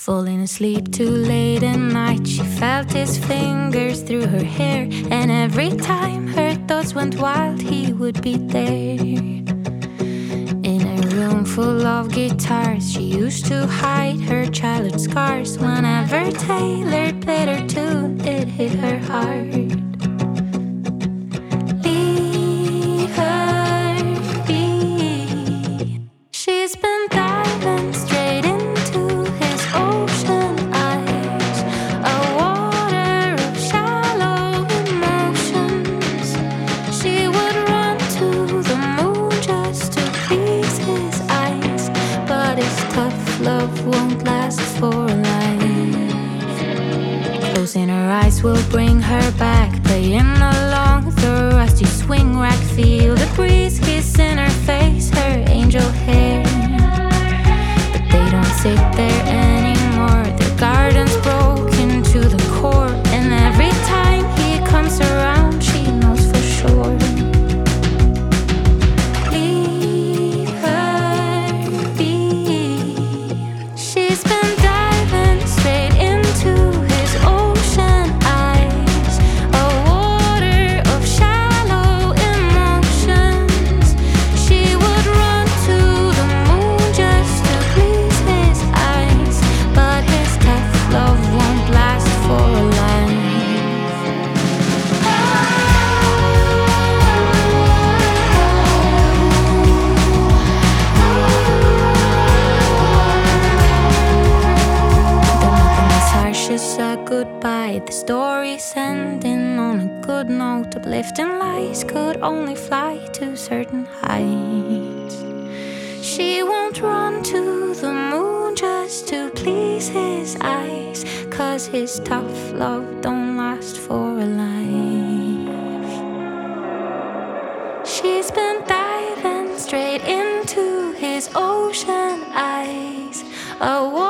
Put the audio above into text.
Falling asleep too late at night, she felt his fingers through her hair. And every time her thoughts went wild, he would be there. In a room full of guitars, she used to hide her childhood scars. Whenever Taylor played her tune, it hit her heart. Leave her be. She's been diving straight into his ocean eyes, a water of shallow emotions. She would run to the moon just to please his eyes, but his tough love won't last for life. Closing her eyes will bring her back, playing along the rusty swing rack. Feel the breeze kiss in her face, her angel hair. But they don't sit there anymore, their garden's broken to the core. And every time he comes around, she knows for sure. Leave her be. She's been diving straight into his ocean eyes, a water of shallow emotions. She would run to the moon just to please his eyes, but his tough love won't last for life. Though nothing as harsh as a goodbye, the story's ending on a good note. Uplifting lies could only fly to certain heights. She won't run to the moon just to please his eyes, 'cause his tough love don't last for a life. She's been diving straight into his ocean eyes, a